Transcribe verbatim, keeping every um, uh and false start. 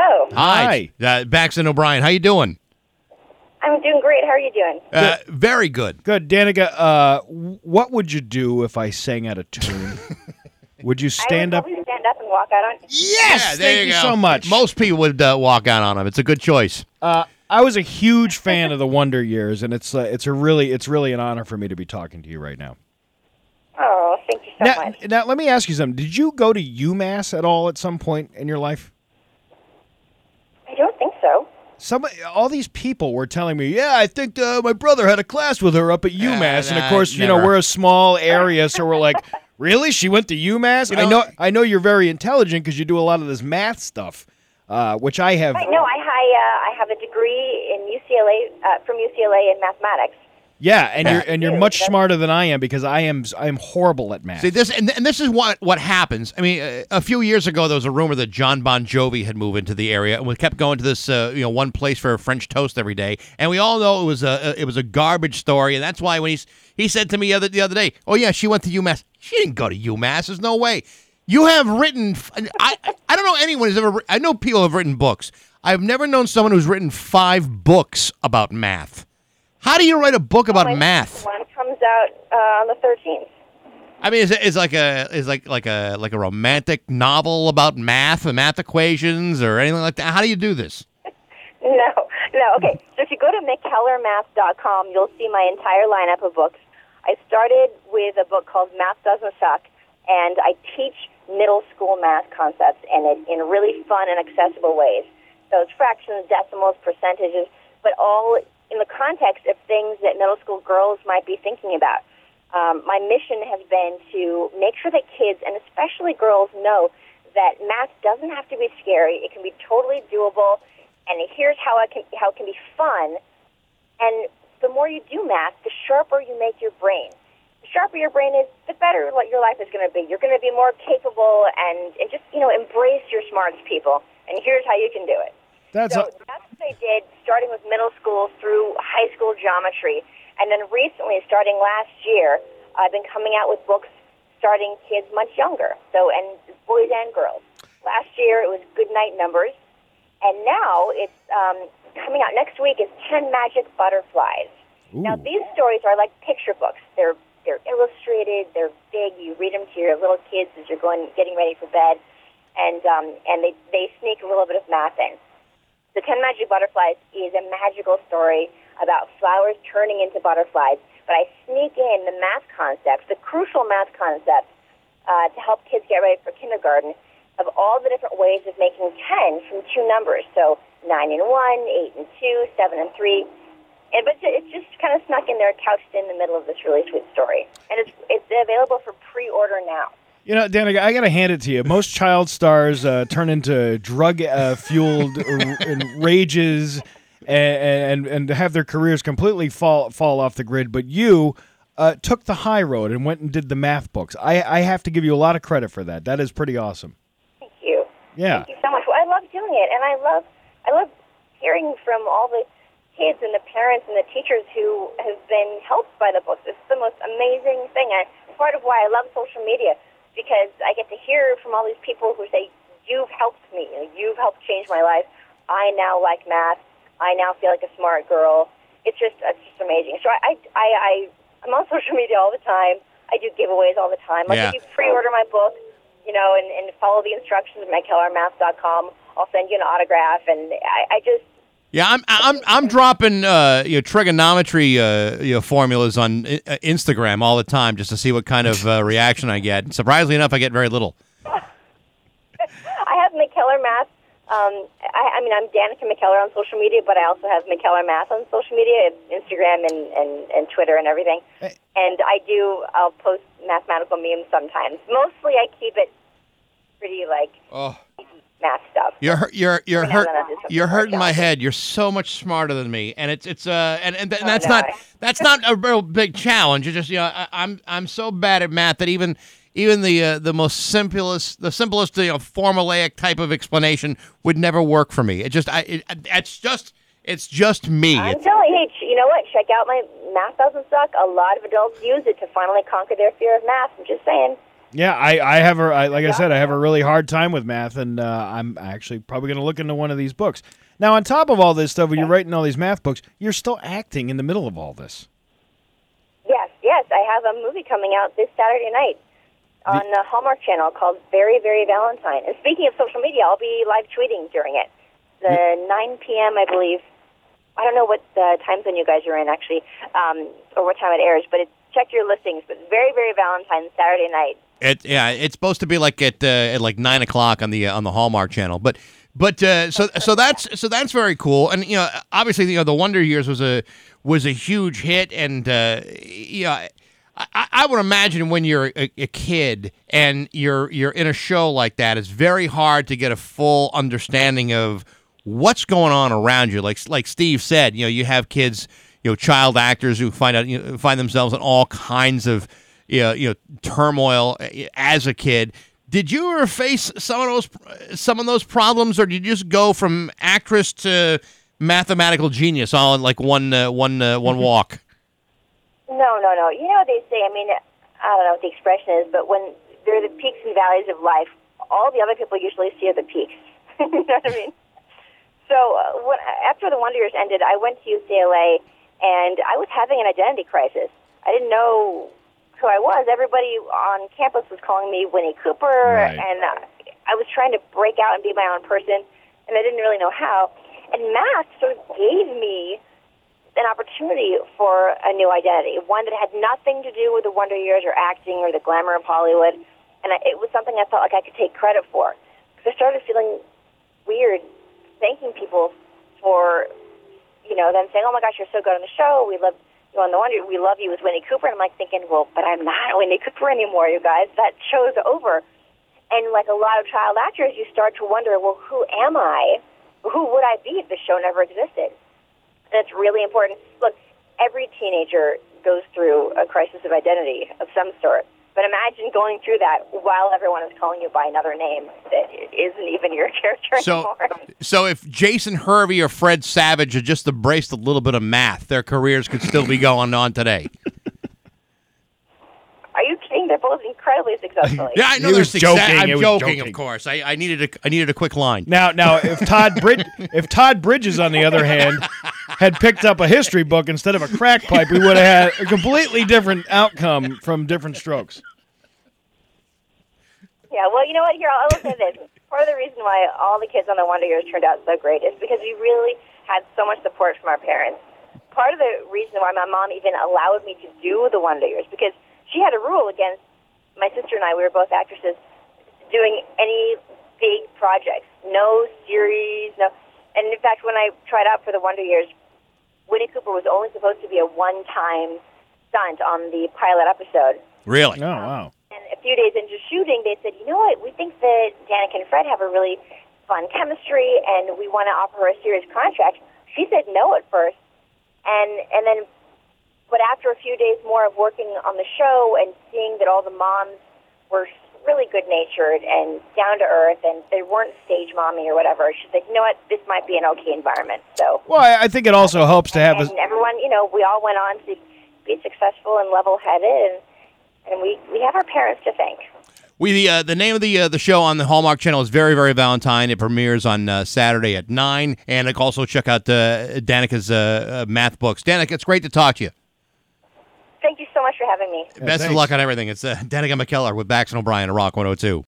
Hello. Hi. Uh, Baxton O'Brien, how you doing? I'm doing great. How are you doing? Uh, very good. Good. Danica, uh, what would you do if I sang out of tune? Would you stand I up? would probably stand up and walk out on. Yes, Yeah, there thank you go. so much. Most people would uh, walk out on him. It's a good choice. Uh, I was a huge fan of the Wonder Years, and it's uh, it's a really it's really an honor for me to be talking to you right now. Oh, thank you so Now, much. now, let me ask you something. Did you go to UMass at all at some point in your life? I don't think so. Some all these people were telling me, yeah, I think uh, my brother had a class with her up at UMass, and of nah, course, you know, never. we're a small area, so we're like, really? She went to UMass? You I know- know, I know you're very intelligent because you do a lot of this math stuff, uh, which I have. I know. I, I, uh, I have a degree in U C L A uh, from U C L A in mathematics. Yeah, and you're and you're Dude, much that's- smarter than I am because I am I am horrible at math. See this, and, and this is what what happens. I mean, uh, a few years ago, there was a rumor that John Bon Jovi had moved into the area, and we kept going to this, uh, you know, one place for French toast every day. And we all know it was a it was a garbage story, and that's why when he's he said to me the other, the other day, "Oh yeah, she went to UMass. She didn't go to UMass. There's no way." You have written. I I don't know anyone who's ever. I know people have written books. I've never known someone who's written five books about math. How do you write a book about My math? One comes out uh, on the thirteenth. I mean, is it is like a is like like a like a romantic novel about math and math equations or anything like that? How do you do this? No, no. Okay, so if you go to mckeller math dot com, you'll see my entire lineup of books. I started with a book called Math Doesn't Suck, and I teach middle school math concepts and it in really fun and accessible ways. So it's fractions, decimals, percentages, but all in the context of things that middle school girls might be thinking about. Um, my mission has been to make sure that kids, and especially girls, know that math doesn't have to be scary. It can be totally doable, and here's how it can how it can be fun. And the more you do math, the sharper you make your brain. The sharper your brain is, the better what your life is going to be. You're going to be more capable, and, and just you know embrace your smarts, people. And here's how you can do it. That's So a, that's what I did, starting with middle school through high school geometry. And then recently, starting last year, I've been coming out with books starting kids much younger, so and boys and girls. Last year, it was Goodnight Numbers. And now it's um, coming out next week is ten Magic Butterflies. Ooh. Now, these stories are like picture books. They're they're illustrated. They're big. You read them to your little kids as you're going getting ready for bed. And, um, and they, they sneak a little bit of math in. The Ten Magic Butterflies is a magical story about flowers turning into butterflies, but I sneak in the math concepts, the crucial math concepts, uh, to help kids get ready for kindergarten of all the different ways of making ten from two numbers. So nine and one, eight and two, seven and three. And but it's just kind of snuck in there, couched in the middle of this really sweet story. And it's it's available for pre-order now. You know, Danica, I got to hand it to you. Most child stars uh, turn into drug-fueled uh, rages and, and and have their careers completely fall fall off the grid. But you uh, took the high road and went and did the math books. I, I have to give you a lot of credit for that. That is pretty awesome. Thank you. Yeah. Thank you so much. Well, I love doing it, and I love I love hearing from all the kids and the parents and the teachers who have been helped by the books. It's the most amazing thing. And part of why I love social media, because I get to hear from all these people who say, you've helped me, you know, you've helped change my life. I now like math. I now feel like a smart girl. It's just it's just amazing. So I, I, I, I'm on social media all the time. I do giveaways all the time. Like Yeah. if you pre-order my book, you know, and, and follow the instructions at my keller math dot com, I'll send you an autograph. And I, I just... Yeah, I'm I'm I'm dropping uh, you know, trigonometry uh, you know, formulas on uh, Instagram all the time just to see what kind of uh, reaction I get. Surprisingly enough, I get very little. I have McKellar Math. Um, I, I mean, I'm Danica McKellar on social media, but I also have McKellar Math on social media, Instagram and, and, and Twitter and everything. And I do, I'll post mathematical memes sometimes. Mostly I keep it pretty, like, Oh. math stuff. You're hurt- you're you're Every now hurt and then I'll do something you're more hurting my challenging. head. You're so much smarter than me, and it's it's uh and and, th- and Oh, that's no. not that's not a real big challenge. It's just you know I, I'm I'm so bad at math that even even the uh, the most simplest the simplest you know formulaic type of explanation would never work for me. It just I it, it's just it's just me. I'm It's- telling you, hey, you know what? Check out my Math Doesn't Suck. A lot of adults use it to finally conquer their fear of math. I'm just saying. Yeah, I, I have a I, like I said, I have a really hard time with math, and uh, I'm actually probably going to look into one of these books. Now, on top of all this stuff, when you're writing all these math books, you're still acting in the middle of all this. Yes, yes, I have a movie coming out this Saturday night on the Hallmark Channel called Very, Very Valentine. And speaking of social media, I'll be live tweeting during it. The nine p.m., I believe. I don't know what uh, time zone you guys are in, actually, um, or what time it airs, but it, check your listings. But Very, Very Valentine, Saturday night. It yeah, it's supposed to be like at uh, at like nine o'clock on the uh, on the Hallmark Channel, but but uh, so so that's so that's very cool, and you know obviously you know the Wonder Years was a was a huge hit, and uh, you know I, I would imagine when you're a, a kid and you're you're in a show like that, it's very hard to get a full understanding of what's going on around you. Like like Steve said, you know you have kids, you know child actors who find out you know, find themselves in all kinds of you know, you know, turmoil as a kid. Did you ever face some of those some of those problems, or did you just go from actress to mathematical genius all in like one uh, one uh, one walk? No, no, no. You know what they say? I mean, I don't know what the expression is, but when there are the peaks and valleys of life, all the other people usually see are the peaks. You know what I mean? So uh, when, after the Wonder Years ended, I went to U C L A, and I was having an identity crisis. I didn't know who I was. Everybody on campus was calling me Winnie Cooper, Right. and uh, I was trying to break out and be my own person, and I didn't really know how. And math sort of gave me an opportunity for a new identity, one that had nothing to do with the Wonder Years or acting or the glamour of Hollywood, and I, it was something I felt like I could take credit for. Because I started feeling weird thanking people for, you know, them saying, oh my gosh, you're so good on the show, we love on the Wonder, we love you as Winnie Cooper. And I'm like thinking, well, but I'm not Winnie Cooper anymore, you guys. That show's over. And like a lot of child actors, you start to wonder, well, who am I? Who would I be if the show never existed? And it's really important. Look, every teenager goes through a crisis of identity of some sort. But imagine going through that while everyone is calling you by another name that isn't even your character so, anymore. So if Jason Hervey or Fred Savage had just embraced a little bit of math, their careers could still be going on today. Are you kidding? They're both incredibly successful. Yeah, I know He they're was success- joking. I'm He was joking, joking. of course. I, I needed a I needed a quick line. Now, now, if Todd Brid- if Todd Bridges, on the other hand, had picked up a history book instead of a crack pipe, we would have had a completely different outcome from different strokes. Yeah, well, you know what? Here, I'll, I'll say this. Part of the reason why all the kids on the Wonder Years turned out so great is because we really had so much support from our parents. Part of the reason why my mom even allowed me to do the Wonder Years, because she had a rule against my sister and I, we were both actresses, doing any big projects, no series, no. And in fact, when I tried out for the Wonder Years, Winnie Cooper was only supposed to be a one-time stunt on the pilot episode. Really? Oh, wow. And a few days into shooting, they said, you know what, we think that Danica and Fred have a really fun chemistry, and we want to offer her a serious contract. She said no at first, and and then, but after a few days more of working on the show and seeing that all the moms were really good-natured and down-to-earth, and they weren't stage mommy or whatever, she said, you know what, this might be an okay environment. So, Well, I, I think it also helps to have and a... everyone, you know, we all went on to be successful and level-headed, and And we, we have our parents to thank. We the uh, the name of the uh, the show on the Hallmark Channel is Very Very Valentine. It premieres on uh, Saturday at nine, and also check out uh, Danica's uh, uh, math books. Danica, it's great to talk to you. Thank you so much for having me. Best of thanks. luck on everything. It's uh, Danica McKellar with Bax and O'Brien at Rock one oh two.